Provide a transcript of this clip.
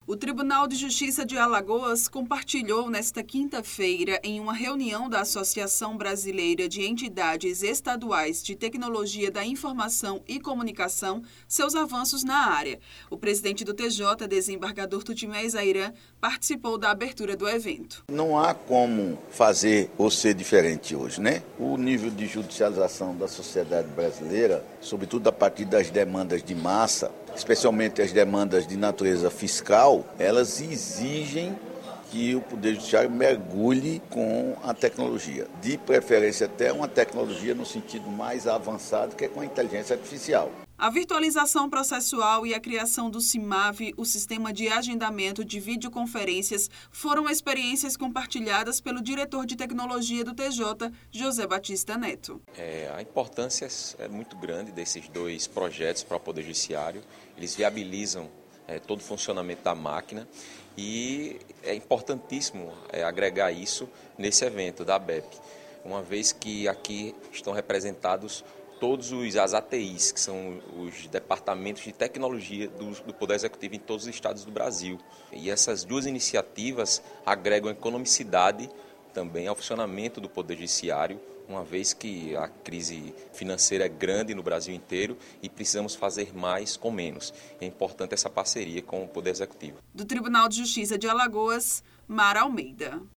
O Tribunal de Justiça de Alagoas compartilhou nesta quinta-feira, em uma reunião da Associação Brasileira de Entidades Estaduais de Tecnologia da Informação e Comunicação, seus avanços na área. O presidente do TJ, desembargador Tutimés Airan, participou da abertura do evento. Não há como fazer ou ser diferente hoje, né? O nível de judicialização da sociedade brasileira, sobretudo a partir das demandas de massa, especialmente as demandas de natureza fiscal, elas exigem que o Poder Judiciário mergulhe com a tecnologia. De preferência até uma tecnologia no sentido mais avançado, que é com a inteligência artificial. A virtualização processual e a criação do CIMAV, o Sistema de Agendamento de Videoconferências, foram experiências compartilhadas pelo diretor de tecnologia do TJ, José Batista Neto. A importância é muito grande desses dois projetos para o Poder Judiciário. Eles viabilizam todo o funcionamento da máquina e é importantíssimo agregar isso nesse evento da ABEP, uma vez que aqui estão representados todos as ATIs, que são os departamentos de tecnologia do Poder Executivo em todos os estados do Brasil. E essas duas iniciativas agregam economicidade também ao funcionamento do Poder Judiciário, uma vez que a crise financeira é grande no Brasil inteiro e precisamos fazer mais com menos. É importante essa parceria com o Poder Executivo. Do Tribunal de Justiça de Alagoas, Mara Almeida.